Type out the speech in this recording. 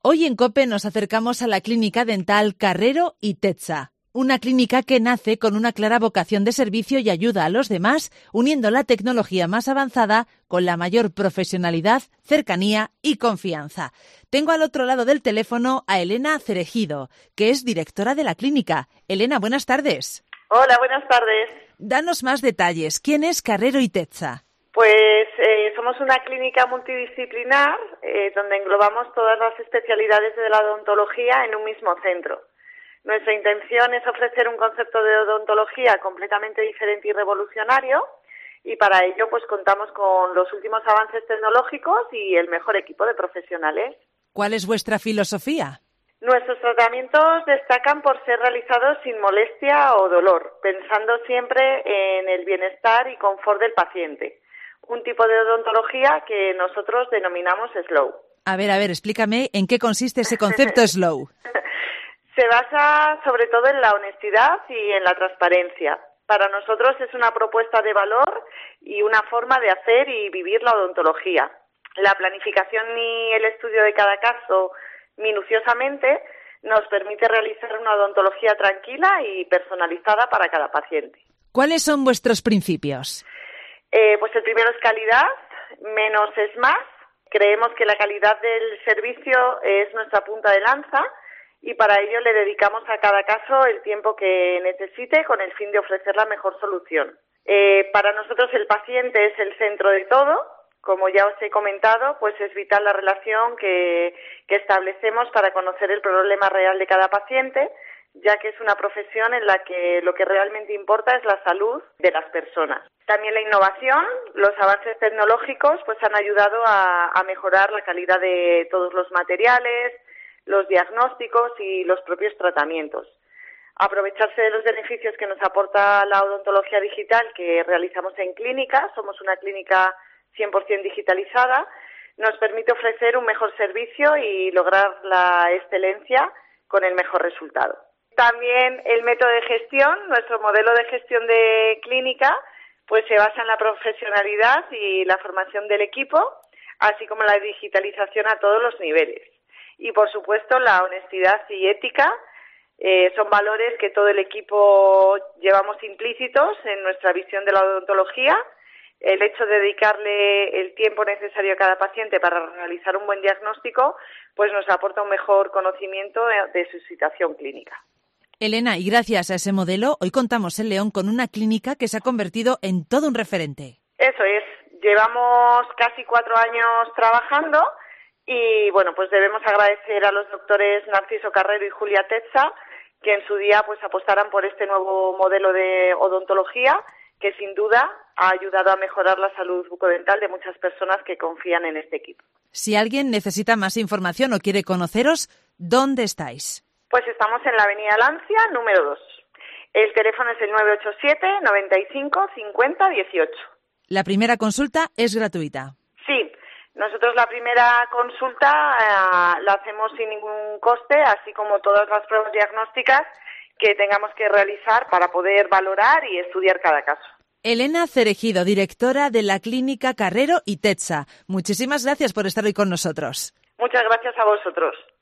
Hoy en COPE nos acercamos a la clínica dental Carrero y Tetza, una clínica que nace con una clara vocación de servicio y ayuda a los demás, uniendo la tecnología más avanzada con la mayor profesionalidad, cercanía y confianza. Tengo al otro lado del teléfono a Elena Cerejido, que es directora de la clínica. Elena, buenas tardes. Hola, buenas tardes. Danos más detalles. ¿Quién es Carrero y Tetza? Pues somos una clínica multidisciplinar donde englobamos todas las especialidades de la odontología en un mismo centro. Nuestra intención es ofrecer un concepto de odontología completamente diferente y revolucionario, y para ello pues contamos con los últimos avances tecnológicos y el mejor equipo de profesionales. ¿Cuál es vuestra filosofía? Nuestros tratamientos destacan por ser realizados sin molestia o dolor, pensando siempre en el bienestar y confort del paciente. Un tipo de odontología que nosotros denominamos slow. A ver, explícame en qué consiste ese concepto slow. Se basa sobre todo en la honestidad y en la transparencia. Para nosotros es una propuesta de valor y una forma de hacer y vivir la odontología. La planificación y el estudio de cada caso minuciosamente nos permite realizar una odontología tranquila y personalizada para cada paciente. ¿Cuáles son vuestros principios? Pues el primero es calidad, menos es más. Creemos que la calidad del servicio es nuestra punta de lanza y para ello le dedicamos a cada caso el tiempo que necesite con el fin de ofrecer la mejor solución. Para nosotros el paciente es el centro de todo. Como ya os he comentado, pues es vital la relación que establecemos para conocer el problema real de cada paciente, ya que es una profesión en la que lo que realmente importa es la salud de las personas. También la innovación, los avances tecnológicos pues han ayudado a mejorar la calidad de todos los materiales, los diagnósticos y los propios tratamientos. Aprovecharse de los beneficios que nos aporta la odontología digital que realizamos en clínica, somos una clínica 100% digitalizada, nos permite ofrecer un mejor servicio y lograr la excelencia con el mejor resultado. También el método de gestión, nuestro modelo de gestión de clínica, pues se basa en la profesionalidad y la formación del equipo, así como la digitalización a todos los niveles. Y, por supuesto, la honestidad y ética son valores que todo el equipo llevamos implícitos en nuestra visión de la odontología. El hecho de dedicarle el tiempo necesario a cada paciente para realizar un buen diagnóstico, pues nos aporta un mejor conocimiento de su situación clínica. Elena, y gracias a ese modelo, hoy contamos en León con una clínica que se ha convertido en todo un referente. Eso es. Llevamos casi 4 años trabajando y, bueno, pues debemos agradecer a los doctores Narciso Carrero y Julia Tetza que en su día pues apostaran por este nuevo modelo de odontología que sin duda ha ayudado a mejorar la salud bucodental de muchas personas que confían en este equipo. Si alguien necesita más información o quiere conoceros, ¿dónde estáis? Pues estamos en la avenida Lancia, número 2. El teléfono es el 987 95 50 18. La primera consulta es gratuita. Sí, nosotros la primera consulta la hacemos sin ningún coste, así como todas las pruebas diagnósticas que tengamos que realizar para poder valorar y estudiar cada caso. Elena Cerejido, directora de la clínica Carrero y Tetza. Muchísimas gracias por estar hoy con nosotros. Muchas gracias a vosotros.